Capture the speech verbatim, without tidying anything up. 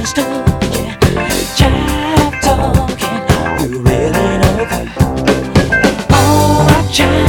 understood, yeah. Jive talking, you really know that. Oh, I jive.